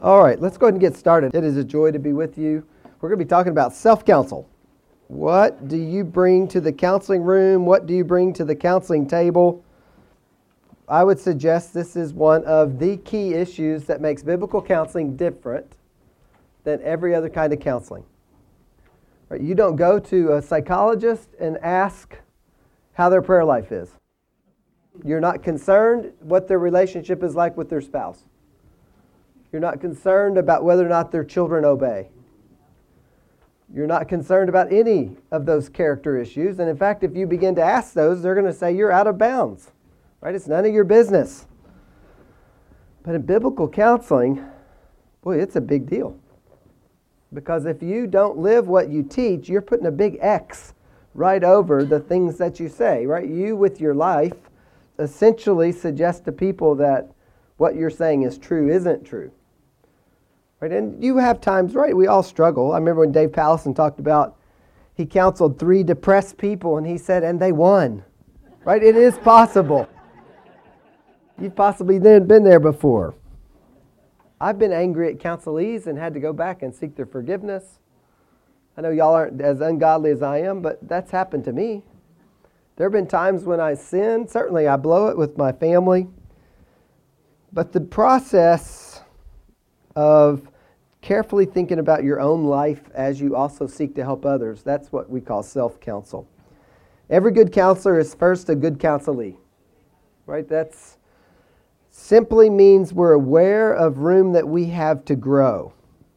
All right, let's go ahead and get started. It is a joy to be with you. We're going to be talking about self-counsel. What do you bring to the counseling room? What do you bring to the counseling table? I would suggest this is one of the key issues that makes biblical counseling different than every other kind of counseling. Right, you don't go to a psychologist and ask how their prayer life is. You're not concerned what their relationship is like with their spouse. You're not concerned about whether or not their children obey. You're not concerned about any of those character issues. And in fact, if you begin to ask those, they're going to say you're out of bounds. Right? It's none of your business. But in biblical counseling, boy, it's a big deal. Because if you don't live what you teach, you're putting a big X right over the things that you say. Right? You, with your life, essentially suggest to people that what you're saying is true isn't true. Right? And you have times, right, we all struggle. I remember when Dave Pallison talked about, he counseled 3 depressed people and he said, and they won. Right? It is possible. You've possibly been there before. I've been angry at counselees and had to go back and seek their forgiveness. I know y'all aren't as ungodly as I am, but that's happened to me. There have been times when I sin. Certainly I blow it with my family. But the process of carefully thinking about your own life as you also seek to help others, that's what we call self-counsel. Every good counselor is first a good counselee. Right? That's simply means we're aware of room that we have to grow.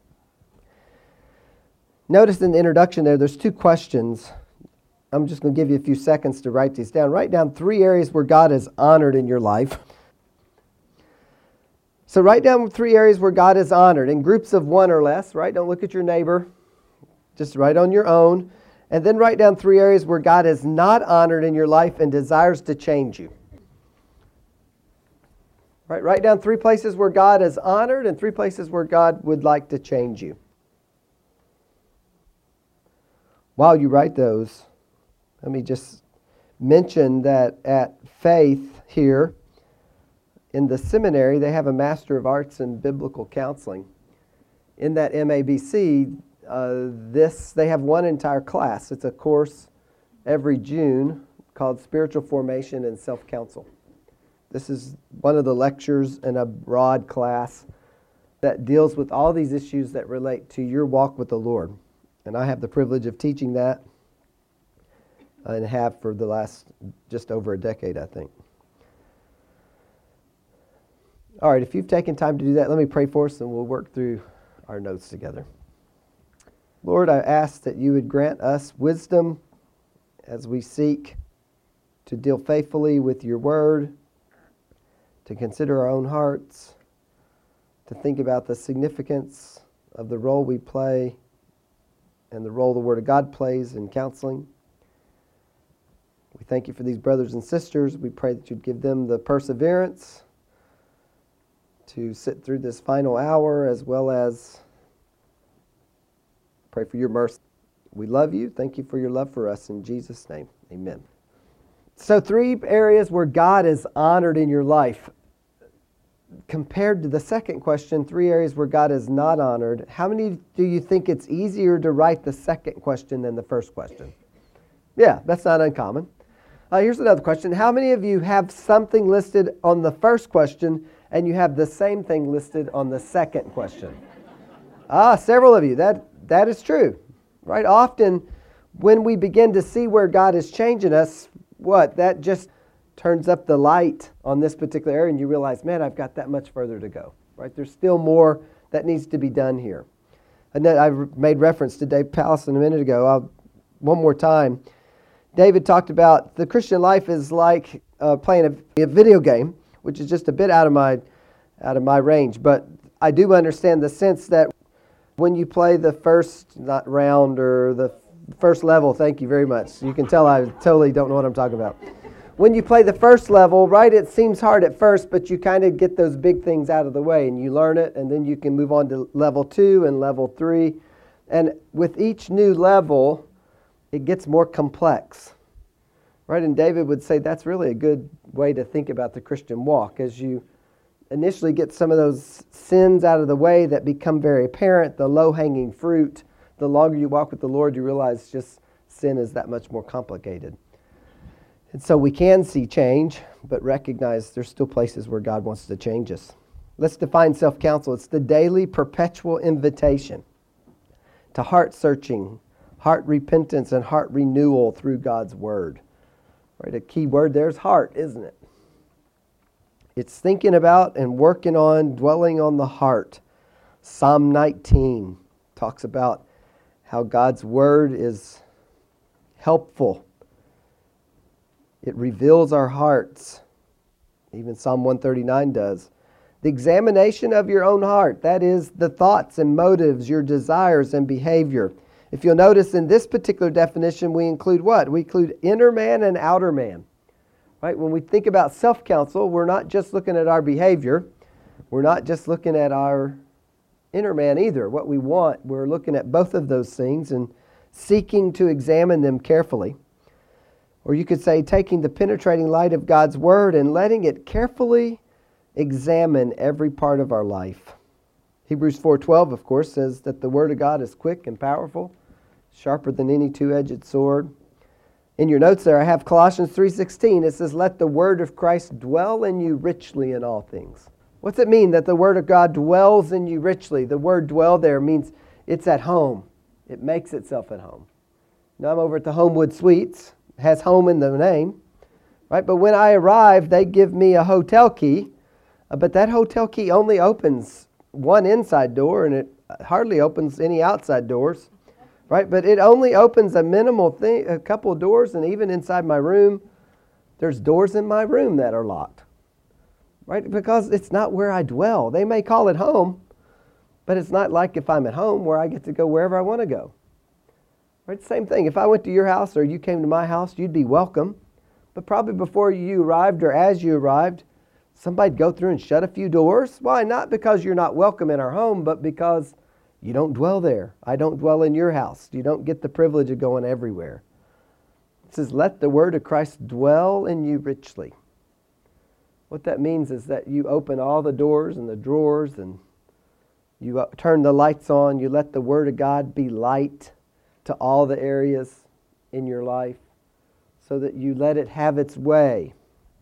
Notice in the introduction there's 2 questions. I'm just going to give you a few seconds to write these down. Write down 3 areas where God is honored in your life. So write down 3 areas where God is honored in groups of 1 or less, right? Don't look at your neighbor. Just write on your own. And then write down 3 areas where God is not honored in your life and desires to change you. Right? Write down 3 places where God is honored and 3 places where God would like to change you. While you write those, let me just mention that at Faith here, in the seminary, they have a Master of Arts in Biblical Counseling. In that MABC, they have one entire class. It's a course every June called Spiritual Formation and Self-Counsel. This is one of the lectures in a broad class that deals with all these issues that relate to your walk with the Lord. And I have the privilege of teaching that and have for the last just over a decade, I think. All right, if you've taken time to do that, let me pray for us and we'll work through our notes together. Lord, I ask that you would grant us wisdom as we seek to deal faithfully with your word, to consider our own hearts, to think about the significance of the role we play and the role the Word of God plays in counseling. We thank you for these brothers and sisters. We pray that you'd give them the perseverance to sit through this final hour, as well as pray for your mercy. We love you. Thank you for your love for us. In Jesus' name, amen. So 3 areas where God is honored in your life. Compared to the second question, 3 areas where God is not honored, how many do you think it's easier to write the second question than the first question? Yeah, that's not uncommon. Here's another question. How many of you have something listed on the first question and you have the same thing listed on the second question? Several of you. That is true. Right? Often when we begin to see where God is changing us, that just turns up the light on this particular area and you realize, man, I've got that much further to go. Right? There's still more that needs to be done here. And then I made reference to Dave Pallison a minute ago. One more time. David talked about the Christian life is like playing a video game, which is just a bit out of my range. But I do understand the sense that when you play the first round or the first level, thank you very much. You can tell I totally don't know what I'm talking about. When you play the first level, right, it seems hard at first, but you kind of get those big things out of the way and you learn it, and then you can move on to level 2 and level 3. And with each new level, it gets more complex. Right? And David would say that's really a good way to think about the Christian walk. As you initially get some of those sins out of the way that become very apparent, the low-hanging fruit. The longer you walk with the Lord, you realize just sin is that much more complicated. And so we can see change, but recognize there's still places where God wants to change us. Let's define self-counsel. It's the daily, perpetual invitation to heart-searching, heart repentance, and heart renewal through God's Word. Right? A key word there is heart, isn't it? It's thinking about and working on, dwelling on the heart. Psalm 19 talks about how God's Word is helpful. It reveals our hearts. Even Psalm 139 does. The examination of your own heart, that is the thoughts and motives, your desires and behavior. If you'll notice in this particular definition, we include what? We include inner man and outer man. Right? When we think about self-counsel, we're not just looking at our behavior. We're not just looking at our inner man either. What we want, we're looking at both of those things and seeking to examine them carefully. Or you could say taking the penetrating light of God's Word and letting it carefully examine every part of our life. Hebrews 4:12, of course, says that the Word of God is quick and powerful, sharper than any two-edged sword. In your notes there, I have Colossians 3:16. It says, let the Word of Christ dwell in you richly in all things. What's it mean that the Word of God dwells in you richly? The word dwell there means it's at home. It makes itself at home. Now I'm over at the Homewood Suites. It has home in the name. Right? But when I arrive, they give me a hotel key. But that hotel key only opens one inside door, and it hardly opens any outside doors. Right? But it only opens a minimal thing, a couple of doors, and even inside my room, there's doors in my room that are locked. Right? Because it's not where I dwell. They may call it home, but it's not like if I'm at home where I get to go wherever I want to go. Right? Same thing. If I went to your house or you came to my house, you'd be welcome. But probably before you arrived or as you arrived, somebody'd go through and shut a few doors. Why? Not because you're not welcome in our home, but because you don't dwell there. I don't dwell in your house. You don't get the privilege of going everywhere. It says, let the Word of Christ dwell in you richly. What that means is that you open all the doors and the drawers and you turn the lights on. You let the Word of God be light to all the areas in your life so that you let it have its way,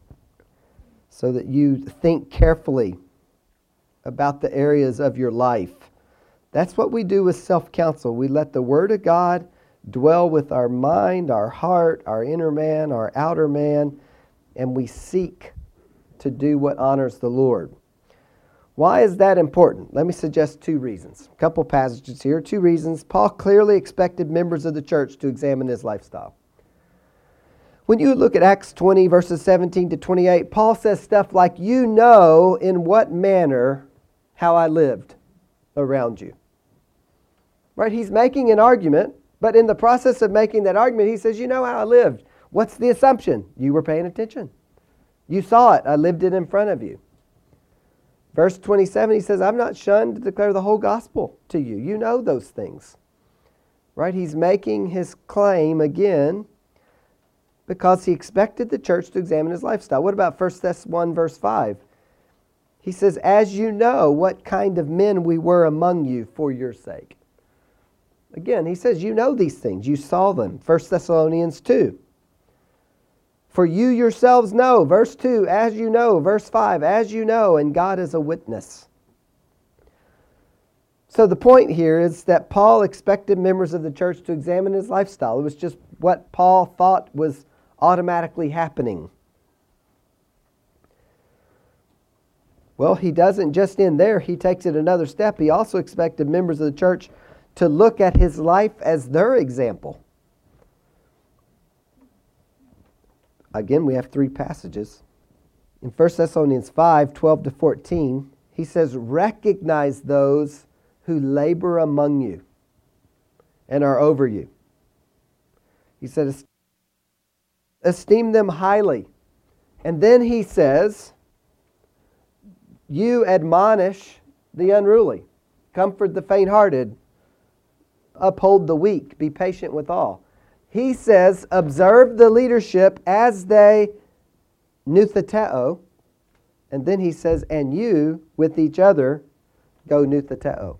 so that you think carefully about the areas of your life. That's what we do with self-counsel. We let the Word of God dwell with our mind, our heart, our inner man, our outer man, and we seek to do what honors the Lord. Why is that important? Let me suggest two reasons. A couple passages here, two reasons. Paul clearly expected members of the church to examine his lifestyle. When you look at Acts 20, verses 17 to 28, Paul says stuff like, you know in what manner how I lived around you. Right? He's making an argument, but in the process of making that argument, he says, you know how I lived. What's the assumption? You were paying attention. You saw it. I lived it in front of you. Verse 27, he says, I'm not shunned to declare the whole gospel to you. You know those things. Right? He's making his claim again because he expected the church to examine his lifestyle. What about 1 Thessalonians 1, verse 5? He says, as you know what kind of men we were among you for your sake. Again, he says, you know these things. You saw them. 1 Thessalonians 2. For you yourselves know, verse 2, as you know, verse 5, as you know, and God is a witness. So the point here is that Paul expected members of the church to examine his lifestyle. It was just what Paul thought was automatically happening. Well, he doesn't just end there. He takes it another step. He also expected members of the church to look at his life as their example. Again, we have three passages. In 1 Thessalonians 5, 12 to 14, he says, recognize those who labor among you and are over you. He said, esteem them highly. And then he says, you admonish the unruly, comfort the faint-hearted, uphold the weak, be patient with all. He says, observe the leadership as they nutheteo, And then he says, and you with each other go nuthateo.